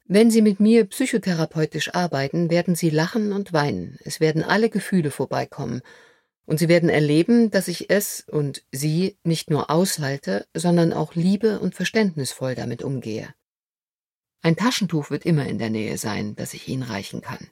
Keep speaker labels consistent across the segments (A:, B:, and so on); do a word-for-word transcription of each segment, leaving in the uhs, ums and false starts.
A: Wenn Sie mit mir psychotherapeutisch arbeiten, werden Sie lachen und weinen. Es werden alle Gefühle vorbeikommen. Und Sie werden erleben, dass ich es und Sie nicht nur aushalte, sondern auch liebe und verständnisvoll damit umgehe. Ein Taschentuch wird immer in der Nähe sein, das ich Ihnen reichen kann.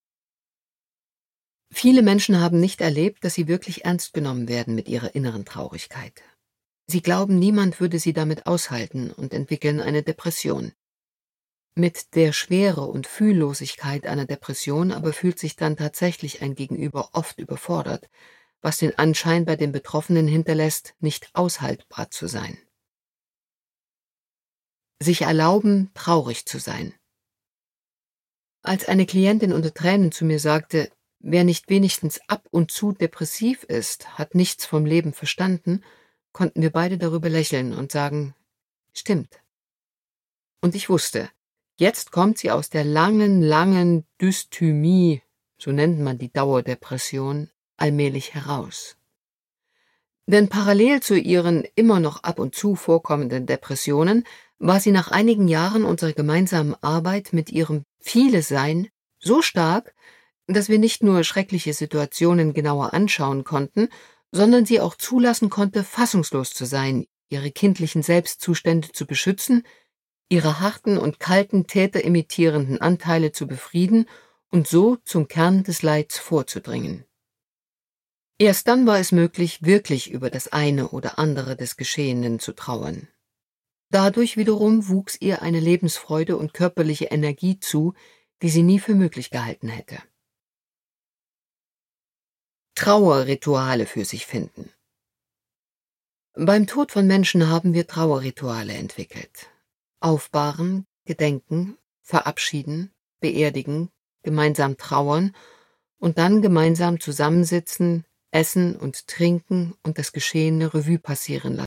A: Viele Menschen haben nicht erlebt, dass sie wirklich ernst genommen werden mit ihrer inneren Traurigkeit. Sie glauben, niemand würde sie damit aushalten und entwickeln eine Depression. Mit der Schwere und Fühllosigkeit einer Depression aber fühlt sich dann tatsächlich ein Gegenüber oft überfordert, was den Anschein bei den Betroffenen hinterlässt, nicht aushaltbar zu sein. Sich erlauben, traurig zu sein. Als eine Klientin unter Tränen zu mir sagte, wer nicht wenigstens ab und zu depressiv ist, hat nichts vom Leben verstanden, konnten wir beide darüber lächeln und sagen, stimmt. Und ich wusste, jetzt kommt sie aus der langen, langen Dysthymie, so nennt man die Dauerdepression, allmählich heraus. Denn parallel zu ihren immer noch ab und zu vorkommenden Depressionen war sie nach einigen Jahren unserer gemeinsamen Arbeit mit ihrem Viele-Sein so stark, dass wir nicht nur schreckliche Situationen genauer anschauen konnten, sondern sie auch zulassen konnte, fassungslos zu sein, ihre kindlichen Selbstzustände zu beschützen, ihre harten und kalten täterimitierenden Anteile zu befrieden und so zum Kern des Leids vorzudringen. Erst dann war es möglich, wirklich über das eine oder andere des Geschehenen zu trauern. Dadurch wiederum wuchs ihr eine Lebensfreude und körperliche Energie zu, die sie nie für möglich gehalten hätte. Trauerrituale für sich finden. Beim Tod von Menschen haben wir Trauerrituale entwickelt. Aufbahren, gedenken, verabschieden, beerdigen, gemeinsam trauern und dann gemeinsam zusammensitzen, essen und trinken und das Geschehene Revue passieren lassen.